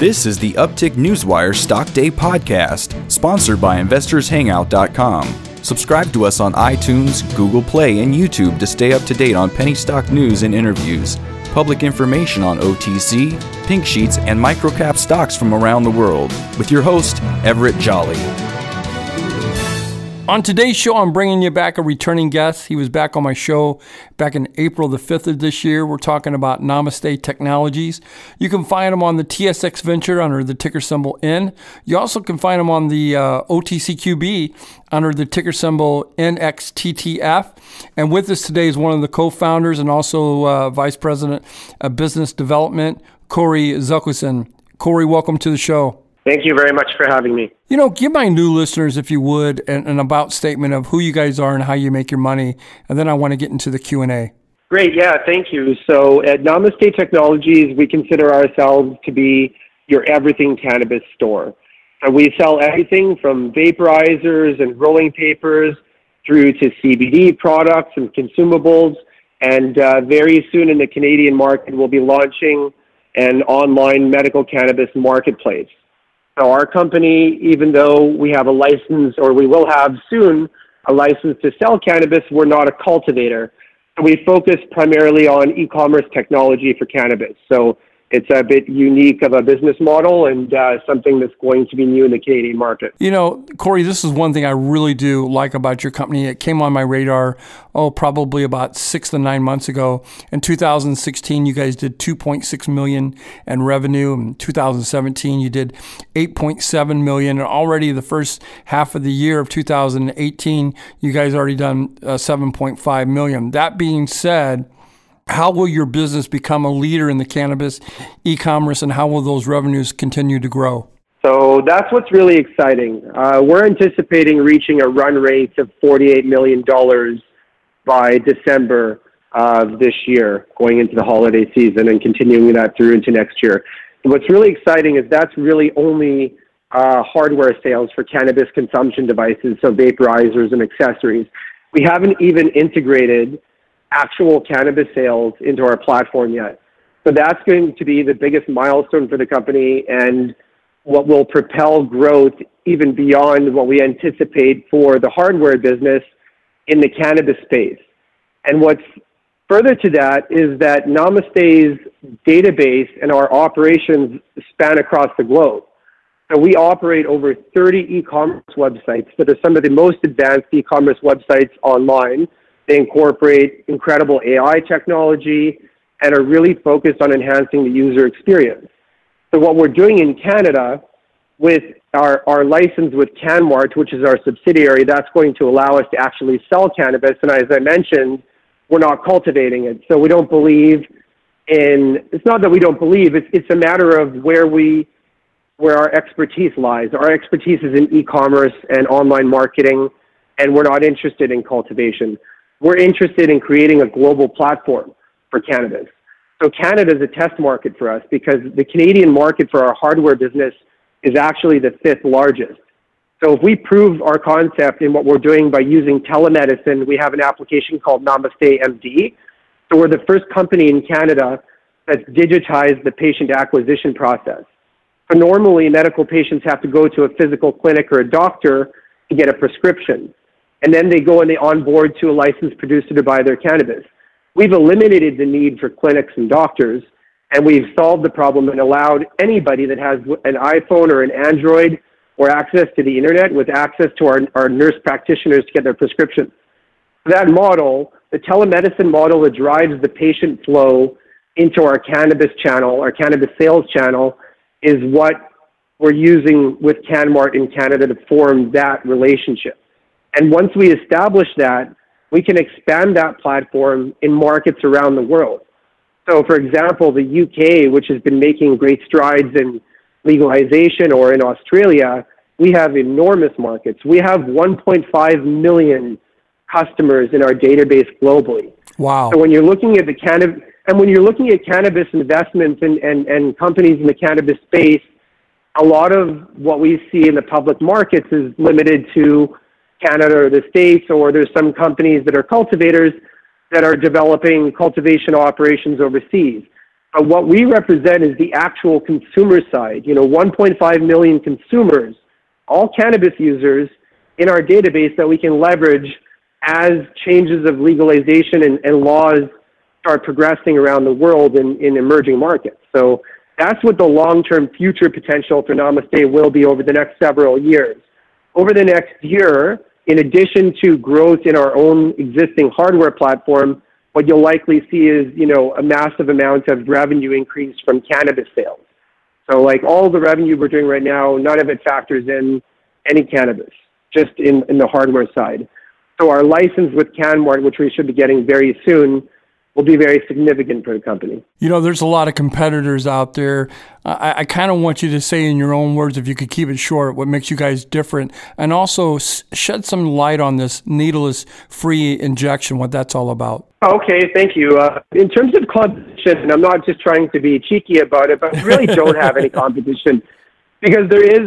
This is the Uptick Newswire Stock Day podcast, sponsored by InvestorsHangout.com. Subscribe to us on iTunes, Google Play, and YouTube to stay up to date on penny stock news and interviews, public information on OTC, pink sheets, and microcap stocks from around the world, with your host, Everett Jolly. On today's show, I'm bringing you back a returning guest. He was back on my show back in April the 5th of this year. We're talking about Namaste Technologies. You can find him on the TSX Venture under the ticker symbol N. You also can find him on the OTCQB under the ticker symbol NXTTF. And with us today is one of the co-founders and also Vice President of Business Development, Corey Zuckelson. Corey, welcome to the show. Thank you very much for having me. You know, give my new listeners, if you would, an about statement of who you guys are and how you make your money, and then I want to get into the Q&A. Great, yeah, thank you. So at Namaste Technologies, we consider ourselves to be your everything cannabis store. We sell everything from vaporizers and rolling papers through to CBD products and consumables, and very soon in the Canadian market, we'll be launching an online medical cannabis marketplace. So our company, even though we have a license, or we will have soon a license to sell cannabis, we're not a cultivator. So we focus primarily on e-commerce technology for cannabis. So it's a bit unique of a business model and something that's going to be new in the Canadian market. You know, Corey, this is one thing I really do like about your company. It came on my radar, probably about 6 to 9 months ago. In 2016, you guys did $2.6 million in revenue. In 2017, you did $8.7 million. And already the first half of the year of 2018, you guys already done $7.5 million. That being said, how will your business become a leader in the cannabis e-commerce, and how will those revenues continue to grow? So that's what's really exciting. We're anticipating reaching a run rate of $48 million by December of this year, going into the holiday season and continuing that through into next year. And what's really exciting is that's really only hardware sales for cannabis consumption devices, so vaporizers and accessories. We haven't even integrated actual cannabis sales into our platform yet. So that's going to be the biggest milestone for the company and what will propel growth even beyond what we anticipate for the hardware business in the cannabis space. And what's further to that is that Namaste's database and our operations span across the globe. So we operate over 30 e-commerce websites that are some of the most advanced e-commerce websites online. They incorporate incredible AI technology and are really focused on enhancing the user experience. So what we're doing in Canada with our license with CanMart, which is our subsidiary, that's going to allow us to actually sell cannabis. And as I mentioned, we're not cultivating it. So we don't believe in, it's not that we don't believe, it's a matter of where our expertise lies. Our expertise is in e-commerce and online marketing, and we're not interested in cultivation. We're interested in creating a global platform for cannabis. So Canada is a test market for us because the Canadian market for our hardware business is actually the 5th largest. So if we prove our concept in what we're doing by using telemedicine, we have an application called Namaste MD. So we're the first company in Canada that's digitized the patient acquisition process. So normally medical patients have to go to a physical clinic or a doctor to get a prescription. And then they go and they onboard to a licensed producer to buy their cannabis. We've eliminated the need for clinics and doctors, and we've solved the problem and allowed anybody that has an iPhone or an Android or access to the internet with access to our nurse practitioners to get their prescription. That model, the telemedicine model that drives the patient flow into our cannabis channel, our cannabis sales channel, is what we're using with CanMart in Canada to form that relationship. And once we establish that, we can expand that platform in markets around the world. So, for example, the UK, which has been making great strides in legalization, or in Australia, we have enormous markets. We have 1.5 million customers in our database globally. Wow. So when you're looking at cannabis investments and companies in the cannabis space, a lot of what we see in the public markets is limited to Canada or the States, or there's some companies that are cultivators that are developing cultivation operations overseas. But what we represent is the actual consumer side. 1.5 million consumers, all cannabis users in our database that we can leverage as changes of legalization and laws start progressing around the world in emerging markets. So that's what the long-term future potential for Namaste will be over the next several years. Over the next year, in addition to growth in our own existing hardware platform, what you'll likely see is, a massive amount of revenue increase from cannabis sales. So like all the revenue we're doing right now, none of it factors in any cannabis, just in the hardware side. So our license with CanMart, which we should be getting very soon, will be very significant for the company. There's a lot of competitors out there. I kind of want you to say in your own words, if you could keep it short, what makes you guys different, and also shed some light on this needleless free injection, what that's all about. Okay, thank you. In terms of competition, and I'm not just trying to be cheeky about it, but we really don't have any competition. Because there is,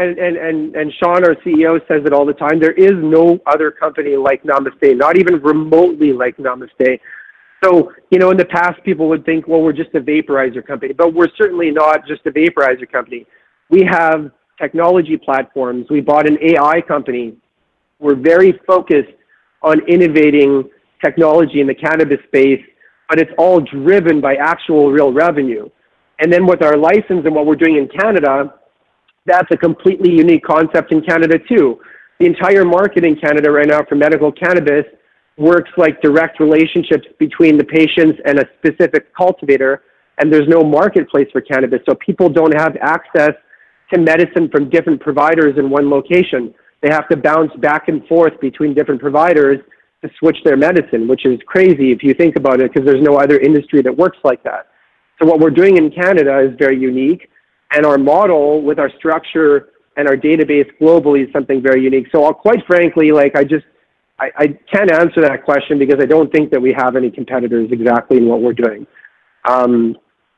and Sean, our CEO, says it all the time, there is no other company like Namaste, not even remotely like Namaste. So, in the past, people would think, well, we're just a vaporizer company, but we're certainly not just a vaporizer company. We have technology platforms. We bought an AI company. We're very focused on innovating technology in the cannabis space, but it's all driven by actual real revenue. And then with our license and what we're doing in Canada, that's a completely unique concept in Canada too. The entire market in Canada right now for medical cannabis works like direct relationships between the patients and a specific cultivator, and there's no marketplace for cannabis. So people don't have access to medicine from different providers in one location. They have to bounce back and forth between different providers to switch their medicine, which is crazy if you think about it, because there's no other industry that works like that. So what we're doing in Canada is very unique, and our model with our structure and our database globally is something very unique. So quite frankly, I can't answer that question because I don't think that we have any competitors exactly in what we're doing. And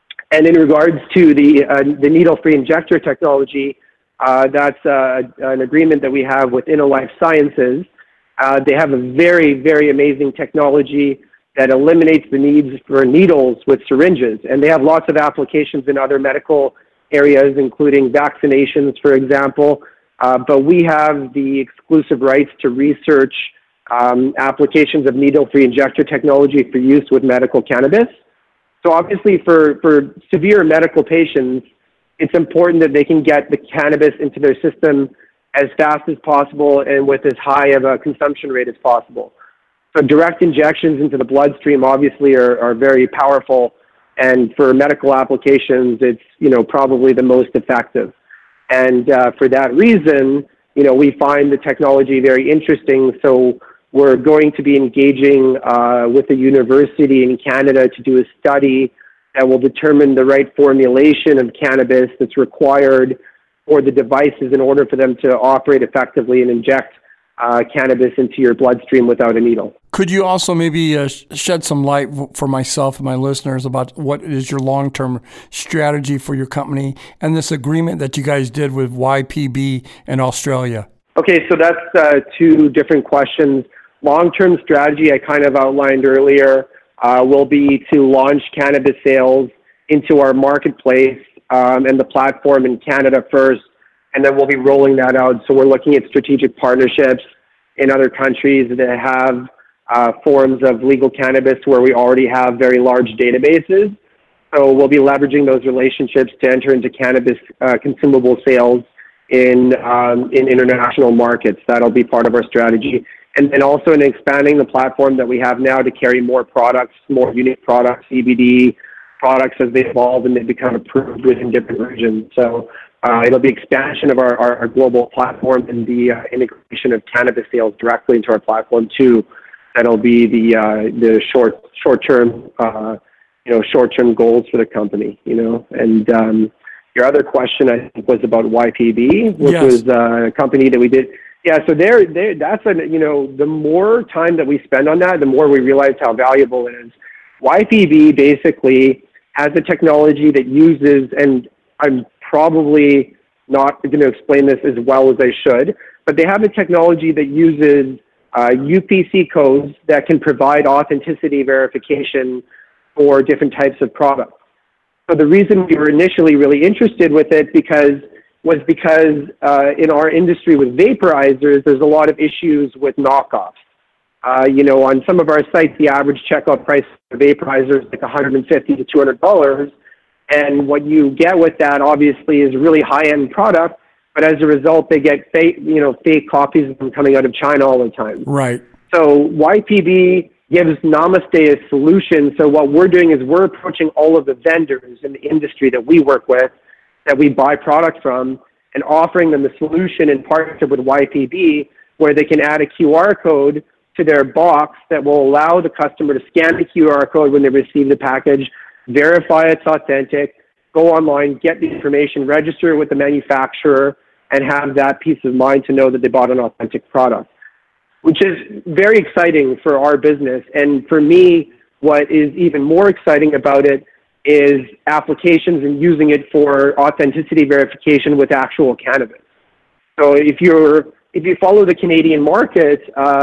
in regards to the needle-free injector technology, that's an agreement that we have with InnoLife Sciences. They have a very, very amazing technology that eliminates the needs for needles with syringes. And they have lots of applications in other medical areas, including vaccinations, for example. But we have the exclusive rights to research applications of needle-free injector technology for use with medical cannabis. So obviously for severe medical patients, it's important that they can get the cannabis into their system as fast as possible and with as high of a consumption rate as possible. So direct injections into the bloodstream obviously are very powerful, and for medical applications, it's probably the most effective. And for that reason, we find the technology very interesting. So we're going to be engaging with a university in Canada to do a study that will determine the right formulation of cannabis that's required for the devices in order for them to operate effectively and inject cannabis into your bloodstream without a needle. Could you also maybe shed some light for myself and my listeners about what is your long-term strategy for your company and this agreement that you guys did with YPB in Australia? Okay, so that's two different questions. Long-term strategy I kind of outlined earlier will be to launch cannabis sales into our marketplace and the platform in Canada first, and then we'll be rolling that out. So we're looking at strategic partnerships in other countries that have forms of legal cannabis where we already have very large databases. So we'll be leveraging those relationships to enter into cannabis consumable sales in international markets. That'll be part of our strategy. And also in expanding the platform that we have now to carry more products, more unique products, CBD products as they evolve and they become approved within different regions. So it'll be expansion of our global platform and the integration of cannabis sales directly into our platform too. That'll be the short-term goals for the company, And your other question, I think, was about YPB, which was a company that we did. Yeah, so that's the more time that we spend on that, the more we realize how valuable it is. YPB basically has a technology that uses, and I'm probably not going to explain this as well as I should, but they have a technology that uses UPC codes that can provide authenticity verification for different types of products. So the reason we were initially really interested with it was because in our industry with vaporizers, there's a lot of issues with knockoffs. On some of our sites, the average checkout price for vaporizers is like $150 to $200. And what you get with that, obviously, is a really high-end product. But as a result, they get fake copies of them coming out of China all the time. Right. So YPB gives Namaste a solution. So what we're doing is we're approaching all of the vendors in the industry that we work with, that we buy product from, and offering them the solution in partnership with YPB, where they can add a QR code to their box that will allow the customer to scan the QR code when they receive the package, verify it's authentic, go online, get the information, register with the manufacturer, and have that peace of mind to know that they bought an authentic product, which is very exciting for our business. And for me, what is even more exciting about it is applications and using it for authenticity verification with actual cannabis. So if you follow the Canadian market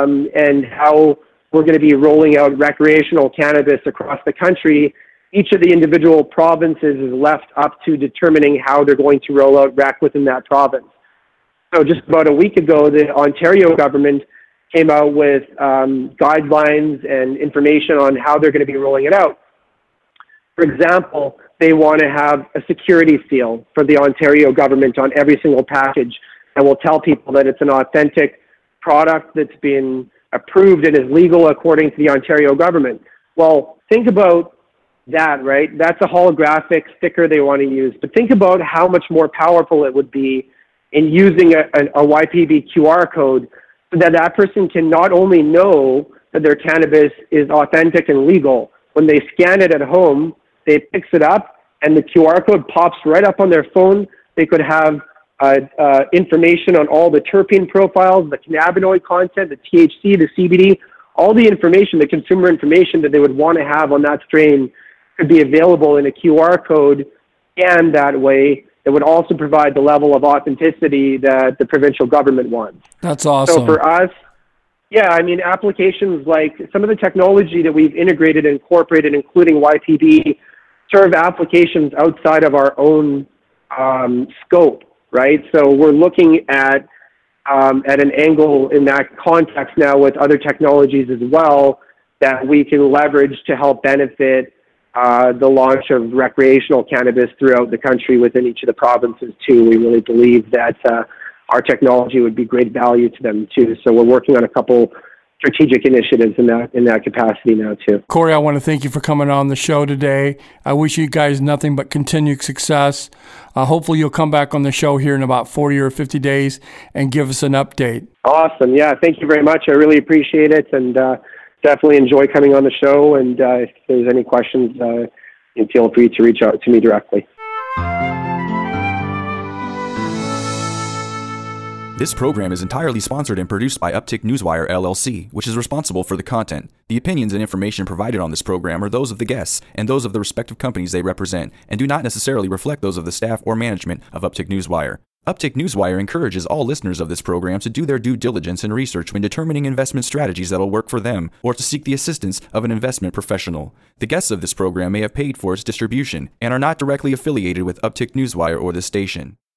and how we're going to be rolling out recreational cannabis across the country, each of the individual provinces is left up to determining how they're going to roll out rec within that province. So just about a week ago, the Ontario government came out with guidelines and information on how they're going to be rolling it out. For example, they want to have a security seal for the Ontario government on every single package that will tell people that it's an authentic product that's been approved and is legal according to the Ontario government. Well, think about that, right? That's a holographic sticker they want to use. But think about how much more powerful it would be in using a YPB QR code so that that person can not only know that their cannabis is authentic and legal, when they scan it at home, they picks it up and the QR code pops right up on their phone. They could have information on all the terpene profiles, the cannabinoid content, the THC, the CBD, all the information, the consumer information that they would want to have on that strain could be available in a QR code scanned that way. It would also provide the level of authenticity that the provincial government wants. That's awesome. So for us, applications like some of the technology that we've integrated and incorporated, including YPB, serve applications outside of our own scope, right? So we're looking at an angle in that context now with other technologies as well that we can leverage to help benefit the launch of recreational cannabis throughout the country within each of the provinces too. We really believe that our technology would be great value to them too. So we're working on a couple strategic initiatives in that capacity now too. Corey, I want to thank you for coming on the show today. I wish you guys nothing but continued success. Hopefully you'll come back on the show here in about 40 or 50 days and give us an update. Awesome. Yeah, thank you very much. I really appreciate it, and definitely enjoy coming on the show. And if there's any questions, feel free to reach out to me directly. This program is entirely sponsored and produced by Uptick Newswire, LLC, which is responsible for the content. The opinions and information provided on this program are those of the guests and those of the respective companies they represent, and do not necessarily reflect those of the staff or management of Uptick Newswire. Uptick Newswire encourages all listeners of this program to do their due diligence and research when determining investment strategies that will work for them, or to seek the assistance of an investment professional. The guests of this program may have paid for its distribution and are not directly affiliated with Uptick Newswire or this station.